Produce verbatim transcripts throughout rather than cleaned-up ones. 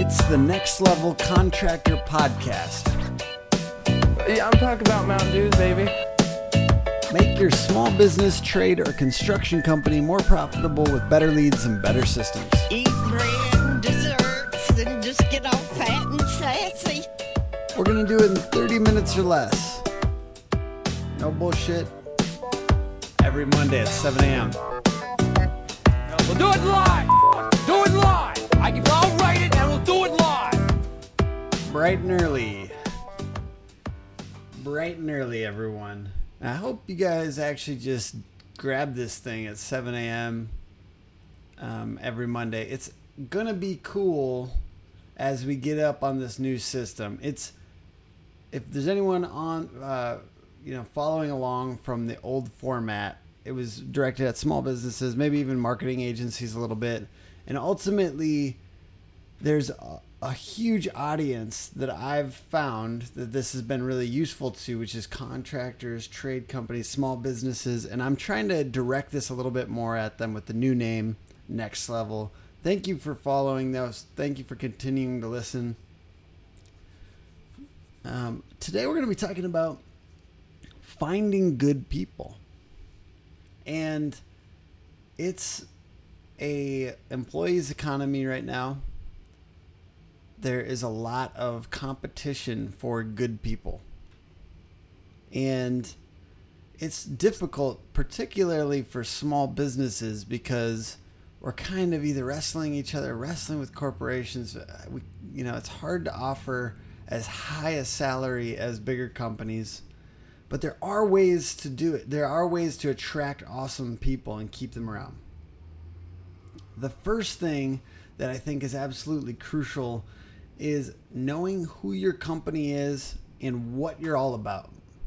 It's the Next Level Contractor Podcast. Yeah, I'm talking about Mountain Dews, baby. Make your small business, trade, or construction company more profitable with better leads and better systems. Eat bread and desserts and just get all fat and sassy. We're going to do it in thirty minutes or less. No bullshit. Every Monday at seven a.m. We'll do it live. Do it live. I can, I'll write it and we'll do it live. Bright and early. Bright and early, everyone. I hope you guys actually just grab this thing at seven a.m. Um, every Monday. It's going to be cool as we get up on this new system. It's if there's anyone on, uh, you know, following along from the old format, it was directed at small businesses, maybe even marketing agencies a little bit. And ultimately, there's a, a huge audience that I've found that this has been really useful to, which is contractors, trade companies, small businesses. And I'm trying to direct this a little bit more at them with the new name, Next Level. Thank you for following those. Thank you for continuing to listen. Um, today we're going to be talking about finding good people. And it's a employees economy right now. There is a lot of competition for good people. And it's difficult, particularly for small businesses, because we're kind of either wrestling each other, wrestling with corporations. We, you know, it's hard to offer as high a salary as bigger companies. But there are ways to do it. There are ways to attract awesome people and keep them around. The first thing that I think is absolutely crucial is knowing who your company is and what you're all about.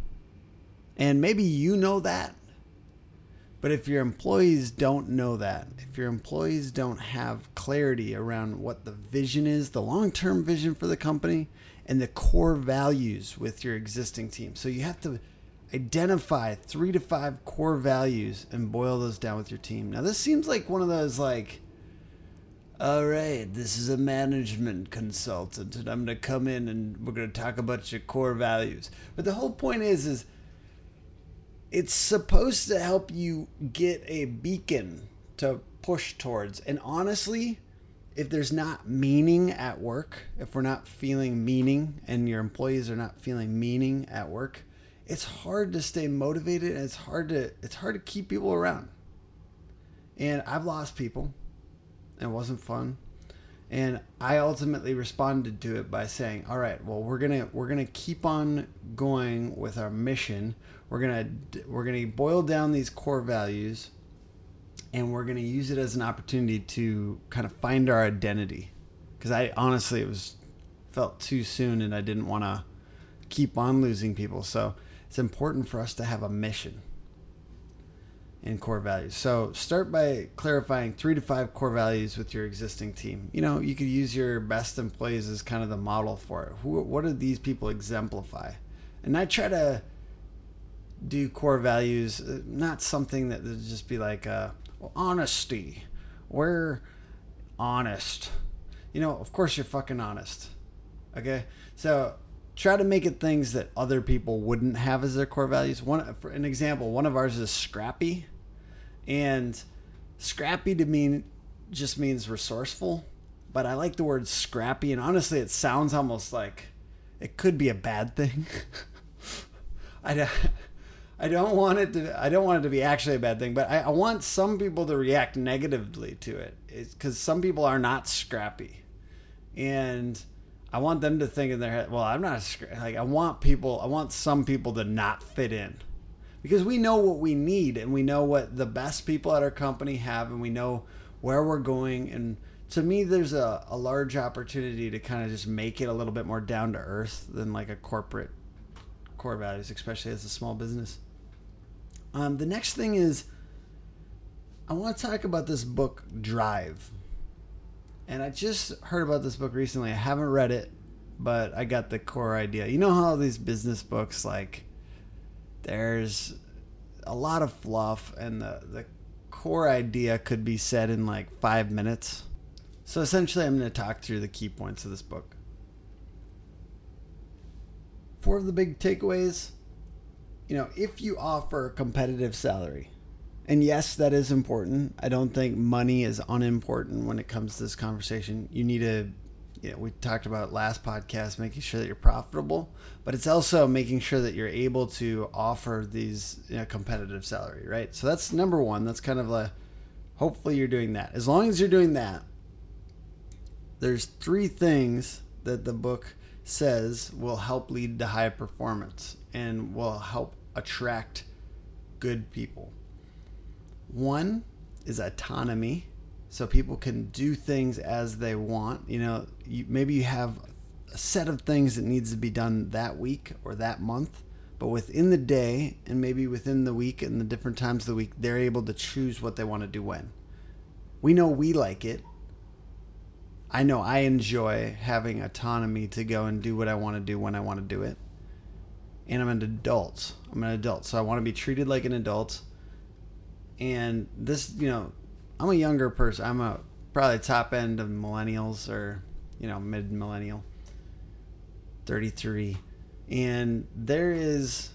And maybe you know that, but if your employees don't know that, if your employees don't have clarity around what the vision is, the long-term vision for the company, and the core values with your existing team. So you have to identify three to five core values and boil those down with your team. Now, this seems like one of those like, all right, this is a management consultant and I'm going to come in and we're going to talk about your core values. But the whole point is, is it's supposed to help you get a beacon to push towards. And honestly, if there's not meaning at work, if we're not feeling meaning and your employees are not feeling meaning at work, it's hard to stay motivated and it's hard to it's hard to keep people around. And I've lost people. It wasn't fun. And I ultimately responded to it by saying, all right, well, we're going to we're going to keep on going with our mission. We're going to we're going to boil down these core values and we're going to use it as an opportunity to kind of find our identity. Cuz I honestly it was felt too soon and I didn't want to keep on losing people. So it's important for us to have a mission and core values. So start by clarifying three to five core values with your existing team. You know, you could use your best employees as kind of the model for it. Who, what do these people exemplify? And I try to do core values, not something that would just be like uh, well, honesty. We're honest. You know, of course you're fucking honest. Okay? So try to make it things that other people wouldn't have as their core values. One, for an example, one of ours is scrappy. And scrappy to me just means resourceful. But I like the word scrappy. And honestly, it sounds almost like it could be a bad thing. I don't, I don't want it to. I don't want it to be actually a bad thing. But I, I want some people to react negatively to it. It's because some people are not scrappy. And I want them to think in their head, well, I'm not a, like I want people, I want some people to not fit in because we know what we need and we know what the best people at our company have and we know where we're going. And to me, there's a, a large opportunity to kind of just make it a little bit more down to earth than like a corporate core values, especially as a small business. Um, the next thing is I want to talk about this book, Drive. And I just heard about this book recently. I haven't read it, but I got the core idea. You know how these business books, like, there's a lot of fluff, and the, the core idea could be said in, like, five minutes. So essentially, I'm going to talk through the key points of this book. Four of the big takeaways. You know, if you offer a competitive salary, and yes, that is important. I don't think money is unimportant when it comes to this conversation. You need to, you know, we talked about last podcast, making sure that you're profitable, but it's also making sure that you're able to offer these, you know, competitive salary, right? So that's number one. That's kind of a, hopefully you're doing that. As long as you're doing that, there's three things that the book says will help lead to high performance and will help attract good people. One is autonomy, so people can do things as they want. You know, you, maybe you have a set of things that needs to be done that week or that month, but within the day and maybe within the week and the different times of the week, they're able to choose what they want to do when. We know we like it. I know I enjoy having autonomy to go and do what I want to do when I want to do it. And I'm an adult. I'm an adult, so I want to be treated like an adult. And this, you know, I'm a younger person. I'm a probably top end of millennials or, you know, mid millennial, thirty-three. And there is,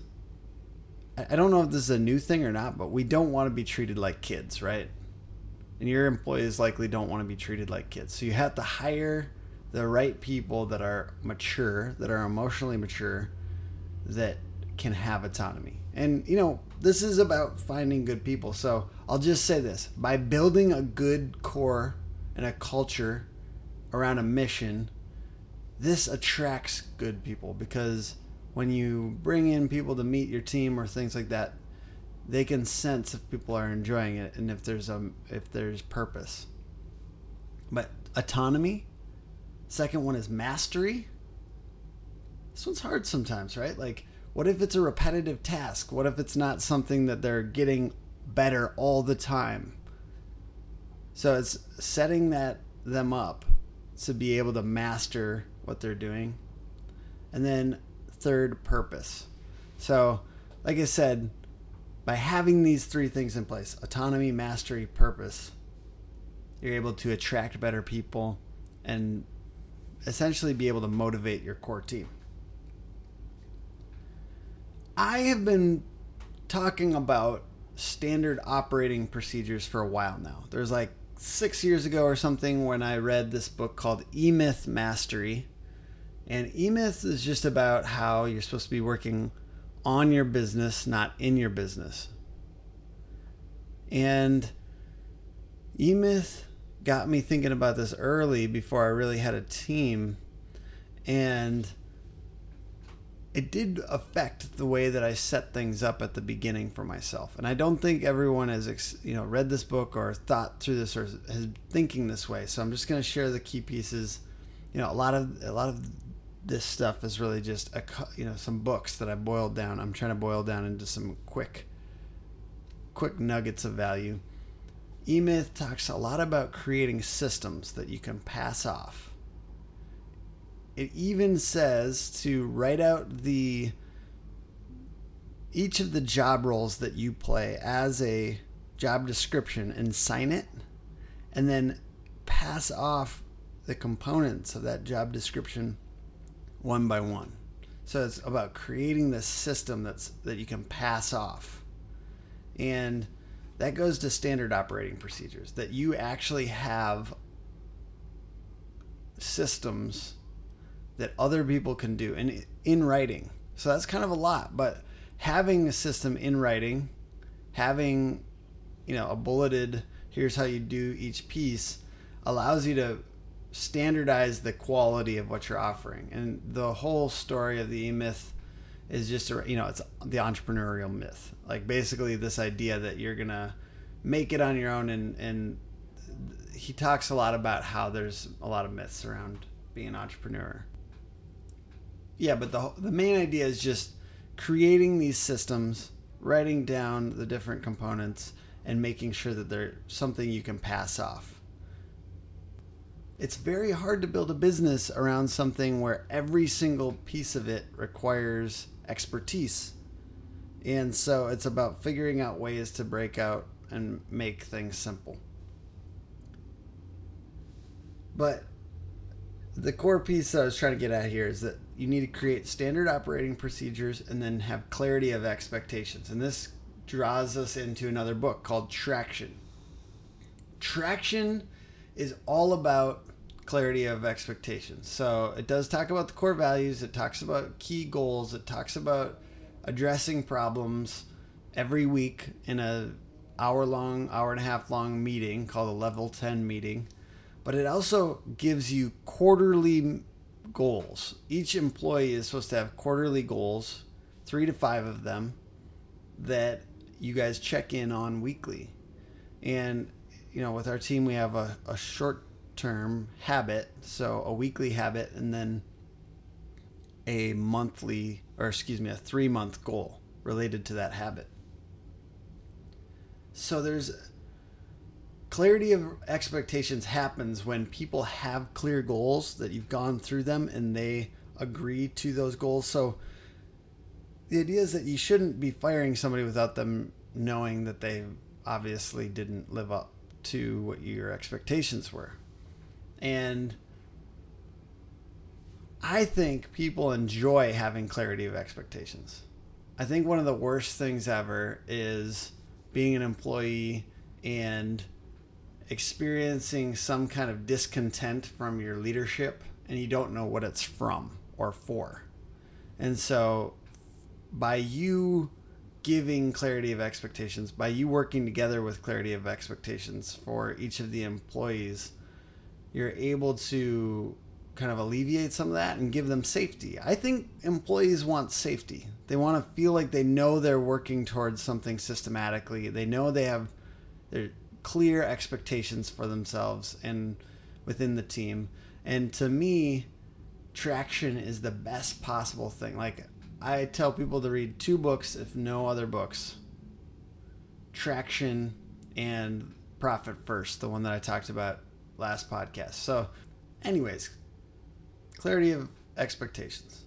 I don't know if this is a new thing or not, but we don't want to be treated like kids, right? And your employees likely don't want to be treated like kids. So you have to hire the right people that are mature, that are emotionally mature, that can have autonomy. And, you know, this is about finding good people. So I'll just say this. By building a good core and a culture around a mission, this attracts good people, because when you bring in people to meet your team or things like that, they can sense if people are enjoying it and if there's a if there's purpose. But autonomy. Second one is mastery. This one's hard sometimes, right? Like, what if it's a repetitive task? What if it's not something that they're getting better all the time? So it's setting that them up to be able to master what they're doing. And then third, purpose. So, like I said, by having these three things in place, autonomy, mastery, purpose, you're able to attract better people and essentially be able to motivate your core team. I have been talking about standard operating procedures for a while now. There's like six years ago or something when I read this book called E-Myth Mastery. And E-Myth is just about how you're supposed to be working on your business, not in your business. And E-Myth got me thinking about this early before I really had a team. And it did affect the way that I set things up at the beginning for myself. And I don't think everyone has, you know, read this book or thought through this or is thinking this way. So I'm just going to share the key pieces. You know, a lot of a lot of this stuff is really just a, you know, some books that I boiled down. I'm trying to boil down into some quick quick nuggets of value. E-Myth talks a lot about creating systems that you can pass off. It even says to write out the each of the job roles that you play as a job description and sign it, and then pass off the components of that job description one by one. So it's about creating this system that's that you can pass off. And that goes to standard operating procedures, that you actually have systems that other people can do and in writing. So that's kind of a lot, but having a system in writing, having, you know, a bulleted, here's how you do each piece, allows you to standardize the quality of what you're offering. And the whole story of the E-Myth is just, a, you know, it's the entrepreneurial myth. Like basically this idea that you're going to make it on your own. And, and he talks a lot about how there's a lot of myths around being an entrepreneur. Yeah, but the the main idea is just creating these systems, writing down the different components, and making sure that they're something you can pass off. It's very hard to build a business around something where every single piece of it requires expertise. And so it's about figuring out ways to break out and make things simple. But the core piece that I was trying to get at here is that you need to create standard operating procedures and then have clarity of expectations. And this draws us into another book called Traction. Traction is all about clarity of expectations. So it does talk about the core values. It talks about key goals. It talks about addressing problems every week in a hour long, hour and a half long meeting called a level ten meeting. But it also gives you quarterly goals. Each employee is supposed to have quarterly goals, three to five of them, that you guys check in on weekly. And, you know, with our team, we have a, a short-term habit, so a weekly habit, and then a monthly, or excuse me, a three-month goal related to that habit. So there's clarity of expectations happens when people have clear goals that you've gone through them and they agree to those goals. So the idea is that you shouldn't be firing somebody without them knowing that they obviously didn't live up to what your expectations were. And I think people enjoy having clarity of expectations. I think one of the worst things ever is being an employee and experiencing some kind of discontent from your leadership and you don't know what it's from or for. And so by you giving clarity of expectations, by you working together with clarity of expectations for each of the employees, you're able to kind of alleviate some of that and give them safety. I think employees want safety. They want to feel like they know they're working towards something systematically. They know they have their clear expectations for themselves and within the team. And to me, Traction is the best possible thing. Like, I tell people to read two books, if no other books. Traction and Profit First, the one that I talked about last podcast. So, anyways, clarity of expectations.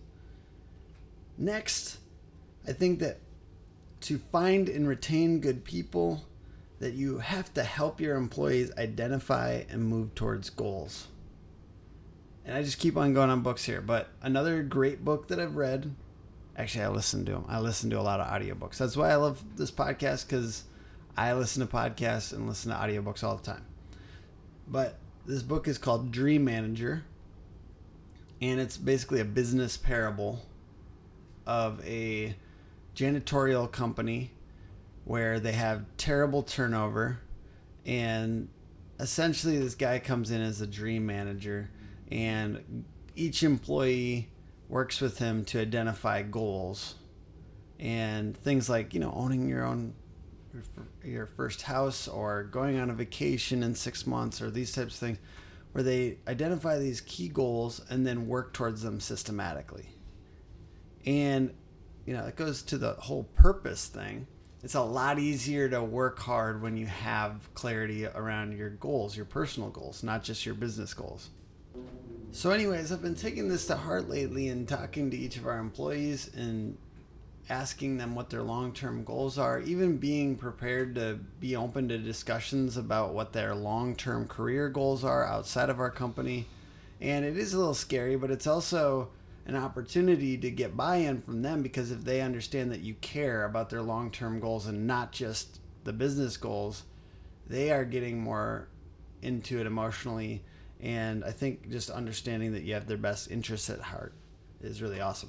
Next, I think that to find and retain good people, that you have to help your employees identify and move towards goals. And I just keep on going on books here, but another great book that I've read, actually I listen to them. I listen to a lot of audiobooks. That's why I love this podcast, because I listen to podcasts and listen to audiobooks all the time. But this book is called Dream Manager, and it's basically a business parable of a janitorial company where they have terrible turnover, and essentially this guy comes in as a dream manager, and each employee works with him to identify goals and things like, you know, owning your own your first house or going on a vacation in six months or these types of things, where they identify these key goals and then work towards them systematically. And, you know, it goes to the whole purpose thing. It's a lot easier to work hard when you have clarity around your goals, your personal goals, not just your business goals. So anyways, I've been taking this to heart lately and talking to each of our employees and asking them what their long-term goals are, even being prepared to be open to discussions about what their long-term career goals are outside of our company. And it is a little scary, but it's also an opportunity to get buy-in from them, because if they understand that you care about their long-term goals and not just the business goals, they are getting more into it emotionally. And I think just understanding that you have their best interests at heart is really awesome.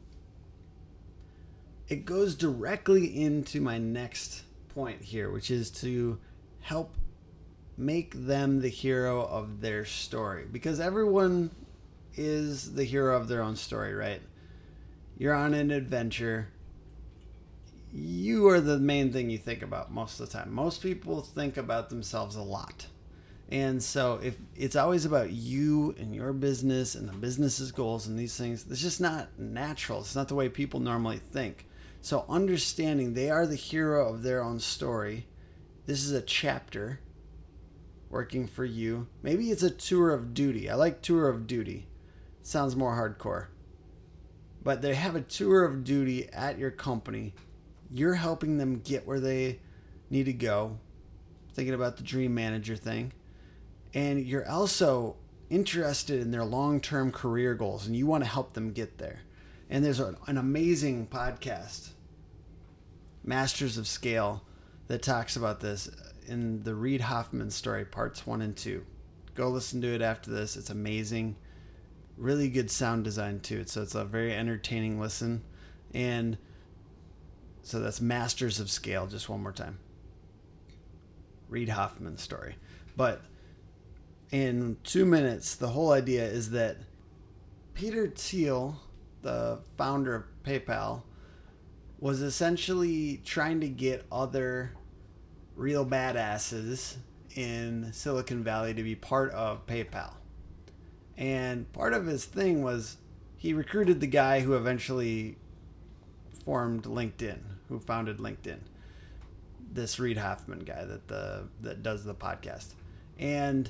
It goes directly into my next point here, which is to help make them the hero of their story, because everyone is the hero of their own story, right? You're on an adventure. You are the main thing you think about most of the time. Most people think about themselves a lot. And so if it's always about you and your business and the business's goals and these things, it's just not natural. It's not the way people normally think. So understanding they are the hero of their own story. This is a chapter working for you. Maybe it's a tour of duty. I like tour of duty. Sounds more hardcore. But they have a tour of duty at your company. You're helping them get where they need to go. Thinking about the dream manager thing. And you're also interested in their long-term career goals and you want to help them get there. And there's an, an amazing podcast, Masters of Scale, that talks about this in the Reid Hoffman story, parts one and two. Go listen to it after this. It's amazing. Really good sound design too. So it's a very entertaining listen. And so that's Masters of Scale, just one more time. Reid Hoffman's story. But in two minutes, the whole idea is that Peter Thiel, the founder of PayPal, was essentially trying to get other real badasses in Silicon Valley to be part of PayPal. And part of his thing was he recruited the guy who eventually formed LinkedIn, who founded LinkedIn. This Reid Hoffman guy that the that does the podcast. And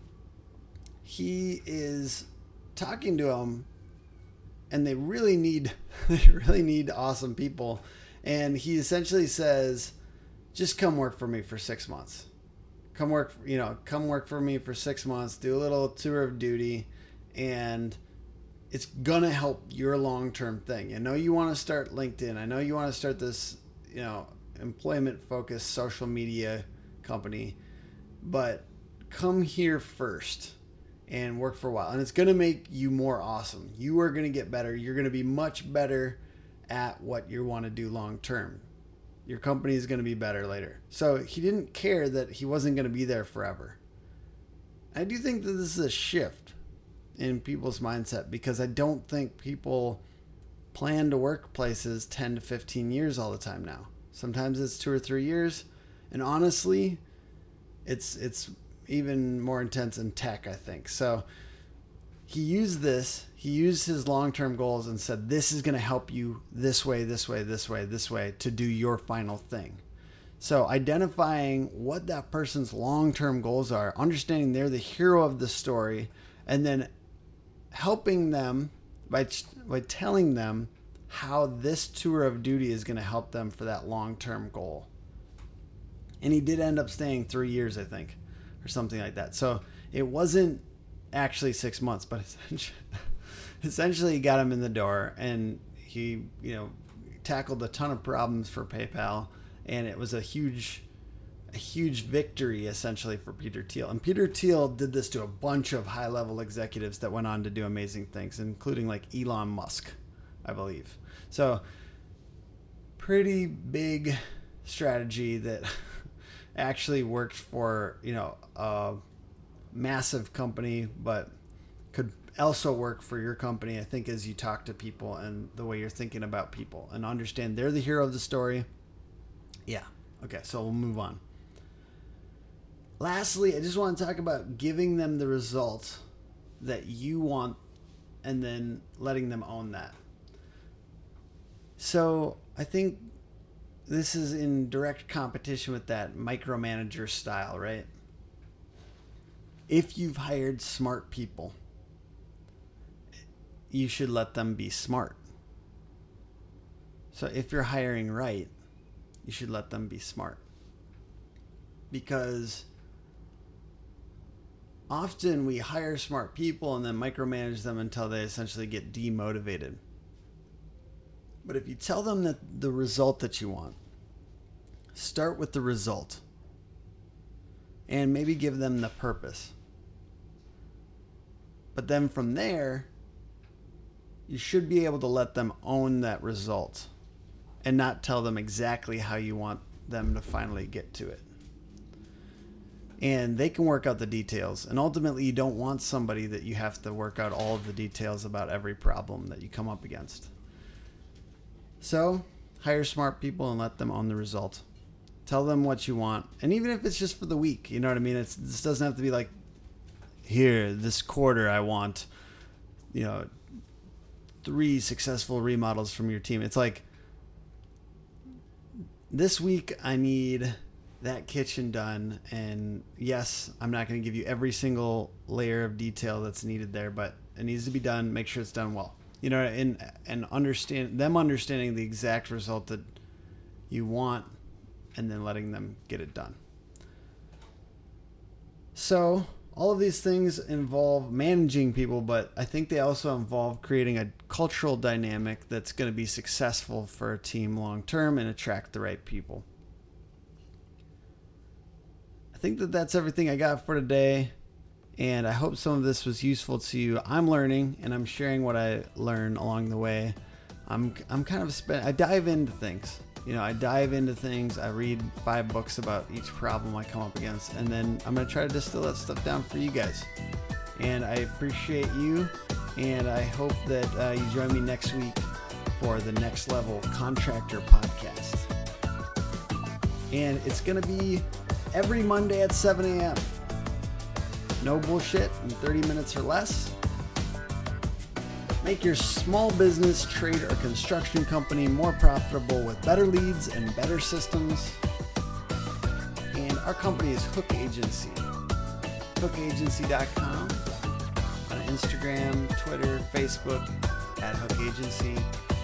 he is talking to him, and they really need they really need awesome people. And he essentially says, just come work for me for six months. Come work, you know, come work for me for six months, do a little tour of duty, and it's gonna help your long-term thing. I know you want to start LinkedIn. I know you want to start this, you know, employment-focused social media company, but come here first and work for a while, and it's going to make you more awesome. You are going to get better. You're going to be much better at what you want to do long term. Your company is going to be better later. So he didn't care that he wasn't going to be there forever. I do think that this is a shift in people's mindset, because I don't think people plan to work places ten to fifteen years all the time now. Sometimes it's two or three years. And honestly, it's it's even more intense in tech, I think. So he used this, he used his long-term goals and said, this is going to help you this way, this way, this way, this way to do your final thing. So identifying what that person's long-term goals are, understanding they're the hero of the story, and then helping them by, by telling them how this tour of duty is going to help them for that long-term goal. And he did end up staying three years, I think, or something like that. So it wasn't actually six months, but essentially, essentially he got him in the door, and he, you know, tackled a ton of problems for PayPal, and it was a huge, a huge victory essentially for Peter Thiel. And Peter Thiel did this to a bunch of high-level executives that went on to do amazing things, including like Elon Musk, I believe. So pretty big strategy that actually worked for, you know, a massive company, but could also work for your company, I think, as you talk to people and the way you're thinking about people and understand they're the hero of the story. Yeah. Okay. So we'll move on. Lastly, I just want to talk about giving them the result that you want and then letting them own that. So I think this is in direct competition with that micromanager style, right? If you've hired smart people, you should let them be smart. So if you're hiring right, you should let them be smart. Because often we hire smart people and then micromanage them until they essentially get demotivated. But if you tell them that the result that you want, start with the result and maybe give them the purpose. But then from there, you should be able to let them own that result and not tell them exactly how you want them to finally get to it. And they can work out the details. And ultimately, you don't want somebody that you have to work out all of the details about every problem that you come up against. So, hire smart people and let them own the result. Tell them what you want. And even if it's just for the week, you know what I mean? It's, this doesn't have to be like, here, this quarter I want, you know, three successful remodels from your team. It's like, this week I need that kitchen done. And yes, I'm not going to give you every single layer of detail that's needed there, but it needs to be done. Make sure it's done well. You know, and and understand them understanding the exact result that you want, and then letting them get it done. So all of these things involve managing people, but I think they also involve creating a cultural dynamic that's going to be successful for a team long term and attract the right people. I think that that's everything I got for today, and I hope some of this was useful to you. I'm learning, and I'm sharing what I learn along the way. I'm I'm kind of spent. I dive into things. You know, I dive into things. I read five books about each problem I come up against, and then I'm going to try to distill that stuff down for you guys. And I appreciate you, and I hope that uh, you join me next week for the Next Level Contractor Podcast. And it's going to be every Monday at seven a.m. No bullshit in thirty minutes or less. Make your small business, trade, or construction company more profitable with better leads and better systems. And our company is Hook Agency. hook agency dot com. On Instagram, Twitter, Facebook, at Hook Agency.